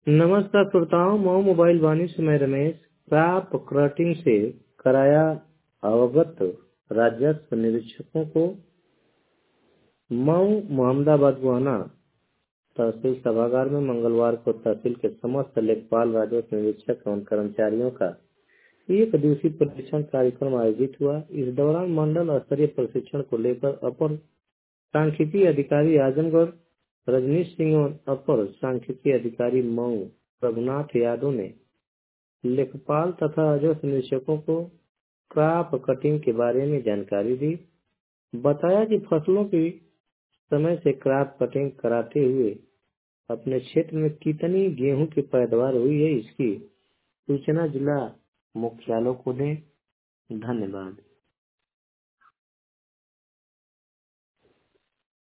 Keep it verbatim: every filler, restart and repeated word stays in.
नमस्कार श्रोताओं, मऊ मोबाइल वाणी से मैं रमेश क्रॉप क्रटिंग से कराया अवगत राजस्व निरीक्षकों को मऊ मोहम्मदाबाद गुआना तहसील सभागार में मंगलवार को तहसील के समस्त लेखपाल राजस्व निरीक्षक एवं कर्मचारियों का एक दिवसीय प्रशिक्षण कार्यक्रम आयोजित हुआ। इस दौरान मंडल स्तरीय प्रशिक्षण को लेकर अपर सांख्यिकी अधिकारी आजमगढ़ रजनीश सिंह और अपर सांख्यिकी अधिकारी मऊ रघुनाथ यादव ने लेखपाल तथा राजस्व निरीक्षकों को क्रॉप कटिंग के बारे में जानकारी दी। बताया कि फसलों की समय से क्रॉप कटिंग कराते हुए अपने क्षेत्र में कितनी गेहूं की पैदावार हुई है, इसकी सूचना जिला मुख्यालयों को दें। धन्यवाद।